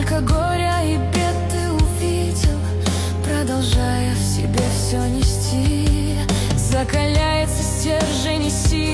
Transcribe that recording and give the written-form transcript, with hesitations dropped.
Сколько горя и бед ты увидел, продолжая в себе все нести. Закаляется стержень и сила.